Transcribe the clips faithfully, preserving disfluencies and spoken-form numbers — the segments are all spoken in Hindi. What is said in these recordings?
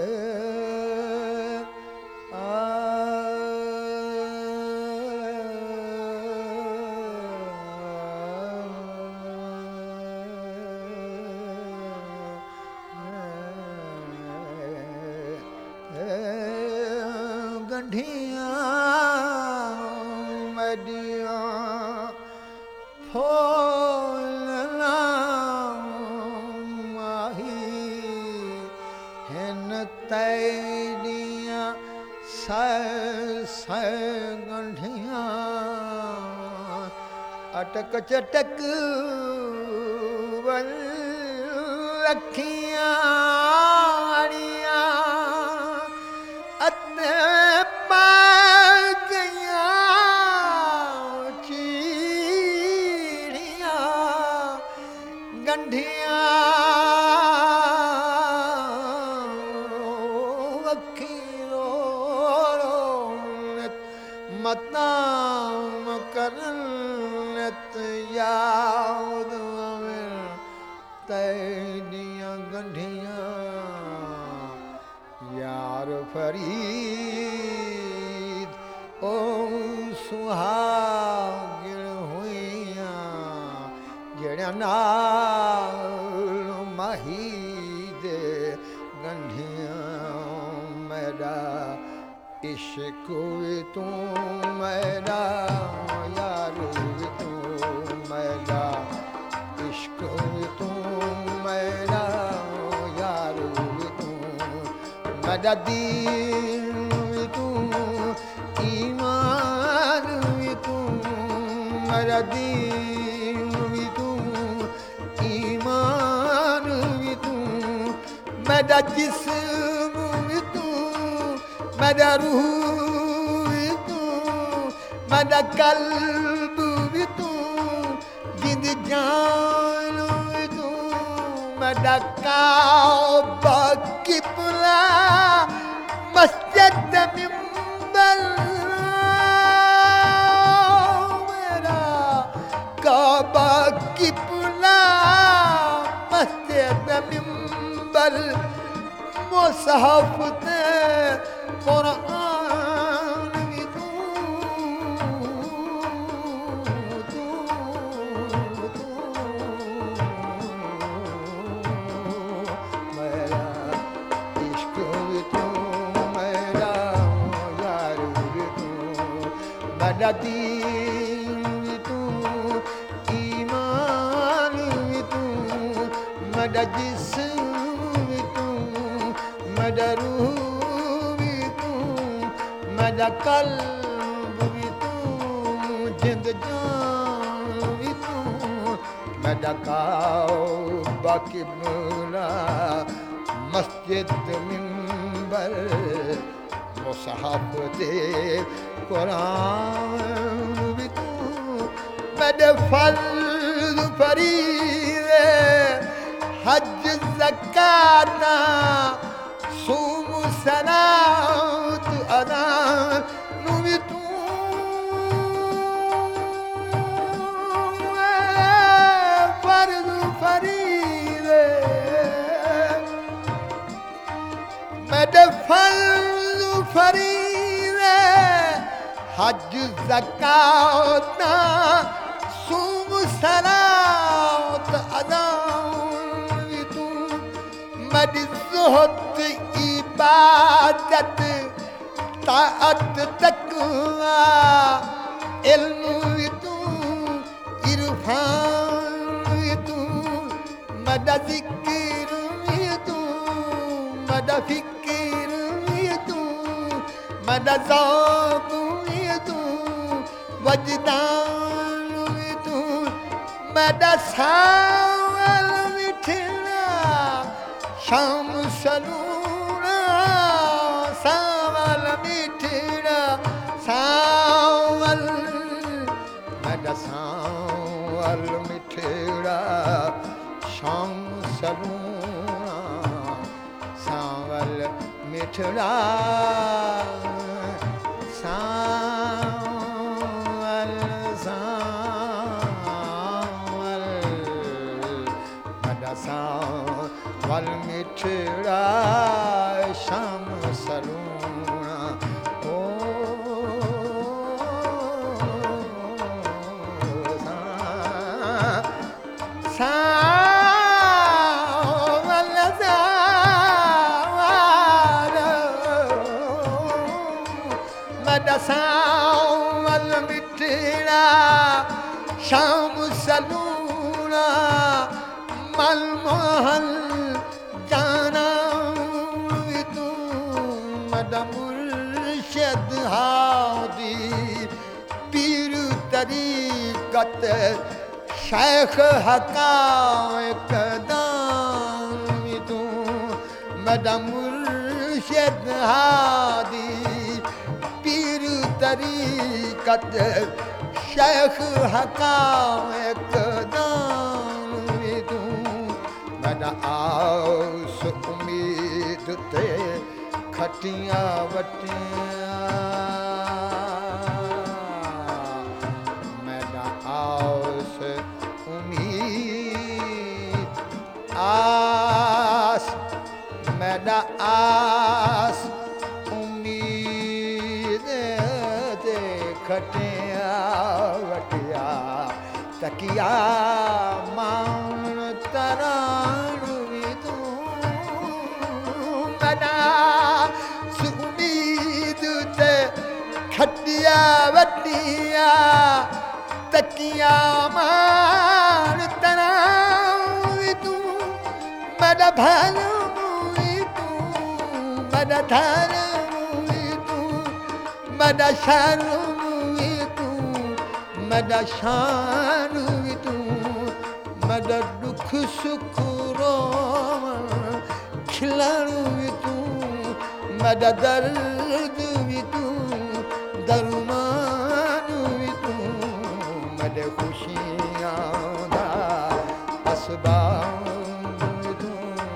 गंढियां मडियां फूलना माही हिन तैदियां सै सै गंढियां अटक चटक वल लखियां गंढियां अखियों मताम करनत याद तैदियां गंढियां यार फरीद ओ सुहागिण हुइयां जड़िया नाल माही दे गंढियां मेरा इश्क वे तू मेरा यार वे तू मेरा इश्क वे तू मेरा यार वे तू मेरा दीन वे तू ईमान वे तू मेरा दीन वे तू ईमान वे तू मेरा जिस्म वे तू मेरा रूह वे तू मेरा कल्ब वे तू जिंद जान वे तू मेरा काबा किबला मस्जिद मिंबर मेरा काबा किबला मस्जिद मिंबर मुसहफ ते कुरान भी तू तू तू मेरा इश्क भी तू मेरा यार भी तू मेरा दीन भी तू ईमान भी तू मेरा जिस्म भी तू मेरा रूह भी तू मेरा कल्ब भी तू जिंद जान भी तू मेरा काबा किबला मस्जिद मिंबर मुसहफ दे कुरान भी तू मेरे फर्ज फरीज़े हज ज़कात सूम सलात अदा नू भी तू फर्ज फरीज़े मेरे फर्ज फरीज़े हज ज़कात सूम सलात अदा मेरी ज़ुहद इबादत ताअत तक़वा इल्म भी तू इरफान भी तू मेरा ज़िक्र भी तू मेरा फ़िक्र भी तू मेरा ज़ौक़ भी तू वजदान भी तू मेरा सावल मिठड़ा शाम सलूना सावल मिठड़ा सावल मेरा सावल मिठड़ा शाम सलूना सावल मिठड़ा सावल सावल मेरा सावल वल मिठड़ा शाम सलूणा ओ सावल सावर मद सावल मिठड़ा शाम सलूणा मलमहल जाना तू मद मुर्शद हादी पीर तरीकत शेख हकायक दान तू मद मुर्शद हादी पीर तरीकत शेख हकायक दान तू मद आस उम्मीद ते खटियां वटियां मैदा आस उम्मीद आस मैदा आस उम्मीद ते खटियां वटिया तकिया मान तराण भी तू मदा सुमीद ते खटिया वटिया तकिया मान तराण भी तू मदा भल भी तू मदा धर भी तू मदा शर भी तू मदा शान भी तू मदा दुख सुख रोवन खिलण भी तू मदा दर्द भी तू दरमान भी तू मदा खुशियां दा असबाब भी तू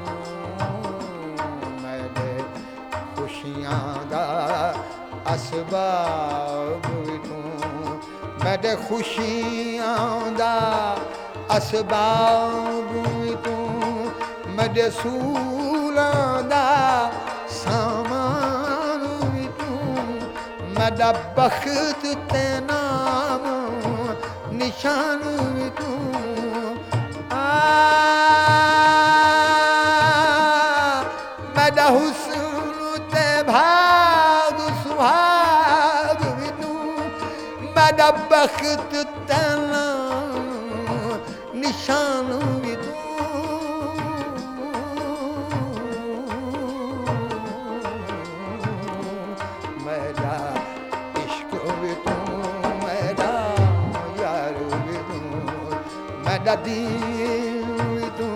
मदा खुशियां दा असबाब भी तू मद खुशियां दा असबाब भी तू मद सूलां दा सामान भी तू मद बख्त ते नाम निशान भी तू आ मद हुस्न ते भाग सुहाग भी तू मद बख्त ते नाम निशान भी तू मेरा इश्क भी तू मेरा यार भी तू मेरा दीन भी तू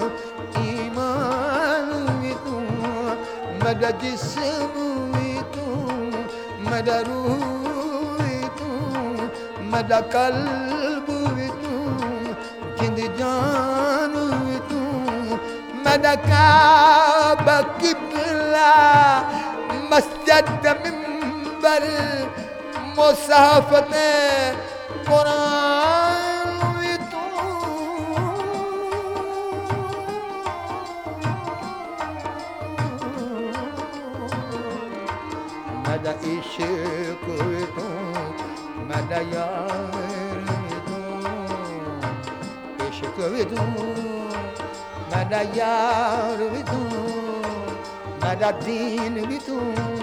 ईमान भी तू मेरा जिस्म भी तू मेरा रूह भी तू मेरा कल्ब भी तू जिंद जान भी तू मेरा काबा किबला मस्जिद मिंबर मुसाफत कुरान भी तू मेरा इश्क भी तू मेरा यार भी तू इश्क भी तू मेरा यार भी तू मेरा दीन भी तू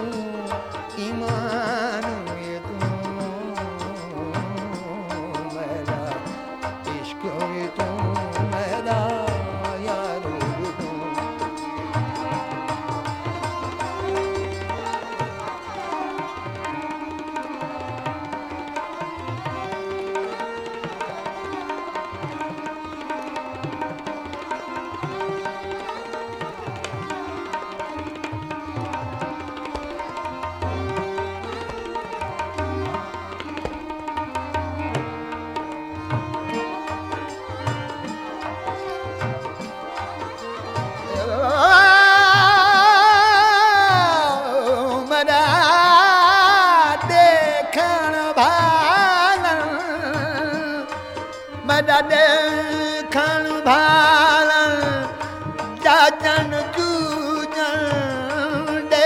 ईमान भी तू मेरा इश्क भी तू मेरा यार भी तू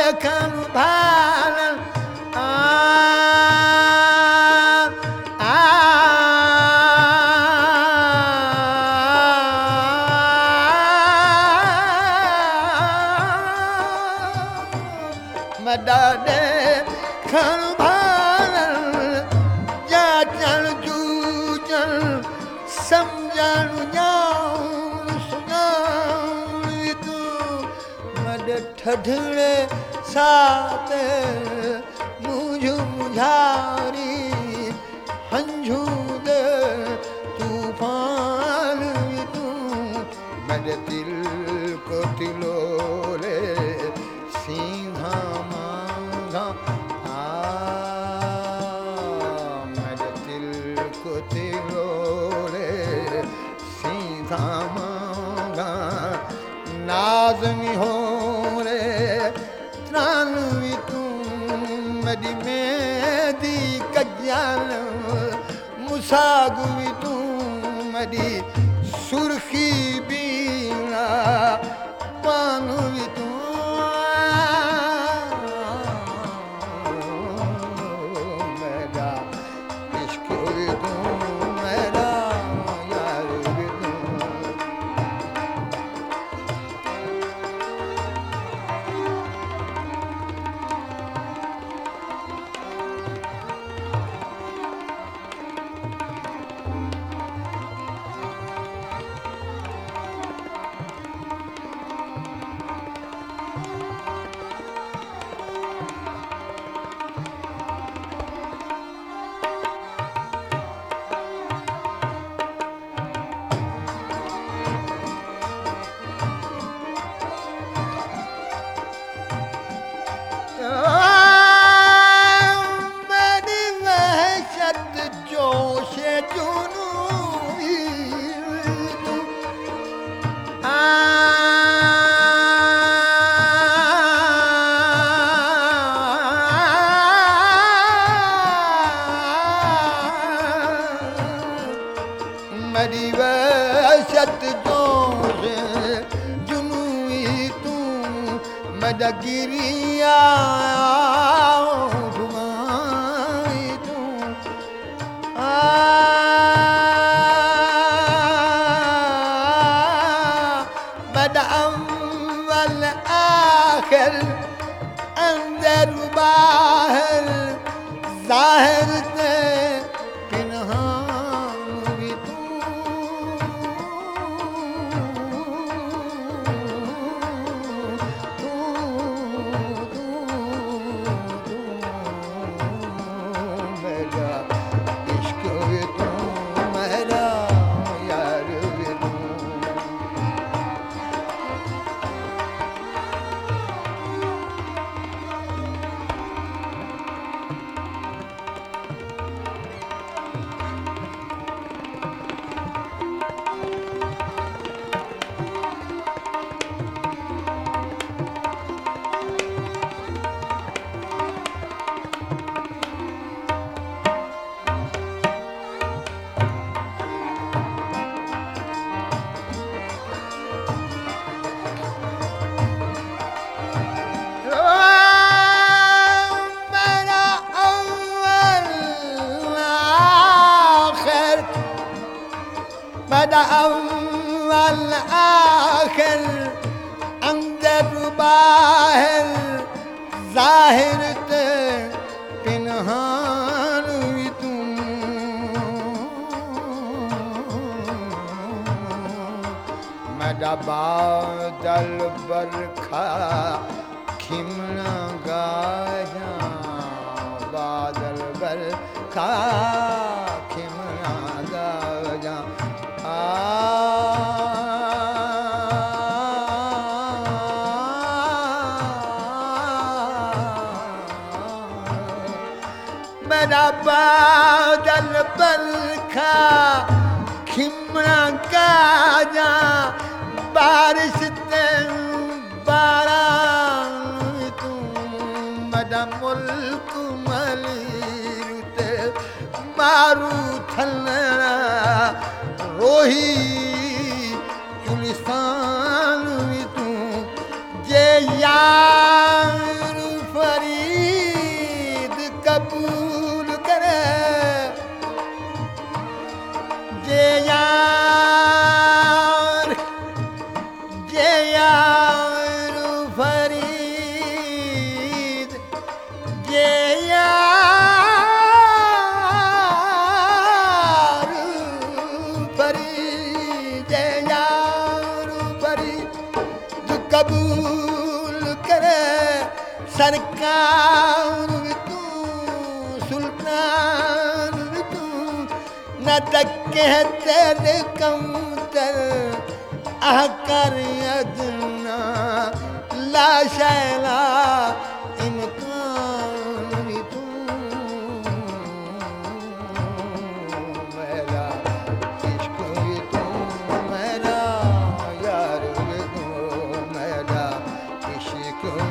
खन भालन आ आ मदादे खन भालन जाचन जूचन समझण ॼाण सुञाण तू मद ठठड़े साथ मुझ मुझारी हंझूद तूफान तू मद दिल को तिलोले सीधा मांगा आ मद दिल को तिलोले सीधा मांगा नाज़मी हो रे त्रानवी तू मदी मेदी कज्जाल मुसागवी तू मदी सुर्खी बीना पानवी तू मेरा इश्क तू मेरा यार तू मेरी वहशत जोश जुनूनी तू आ मेरी वहशत जोश जुनूनी तू मद गिरिया धुआई तू आ मद अव्वल आखिर अंदर बाहर जाहिर ते पिनहान भी तू मेरा इश्क तू मेरा यार तू मेरा अव्वल आखिर मदा अव्वल आखिर अंदर बाहर जाहिर ते पिनहान भी तू मदा बादल बरखा खिमना गाया बादल बरखा खिमना गाया आ मेरा बादल बरखा खिमना गाया बारिश ते बारान तू मदा मुल्क मलीरुते मारू थलना रोही चुलिस्तान भी तू जे यार यार भी तू सुल्तान भी तू न तके तेरे कमतर आकर अदना ला शैला इम्कान भी तू मेरा इश्क भी तू मेरा यार भी तू मेरा इश्क